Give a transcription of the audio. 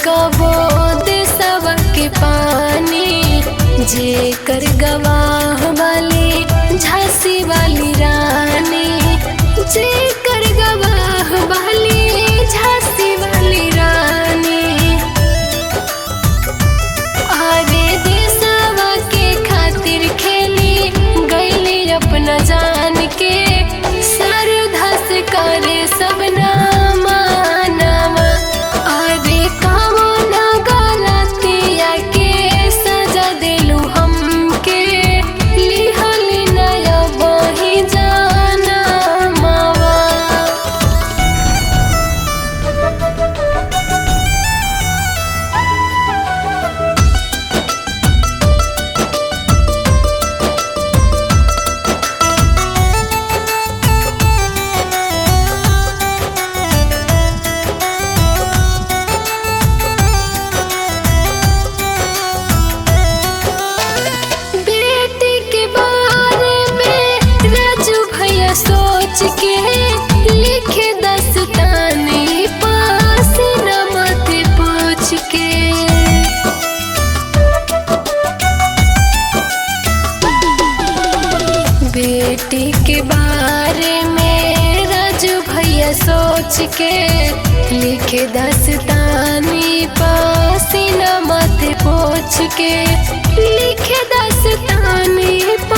कबो देशवा के पानी, जेकर गवाह वाली झांसी वाली रानी, जेकर गवाह वाली झांसी वाली रानी। अरे देशवा के खातिर खेली गईली अपना जान के, श्रद्धा से करे सब नामा नामा। अरे कामो ना गलतिया के सजा देलू हमके, लिहली नया बही जाना मावा। बेटी के बारे में राजू भैया सोच के लिखे दस्तानी, पास न मत पूछ के। बेटी के बारे में राजू भैया सोच के लिखे दस्तानी, पास न मत पूछ के। लिखे दस्तानी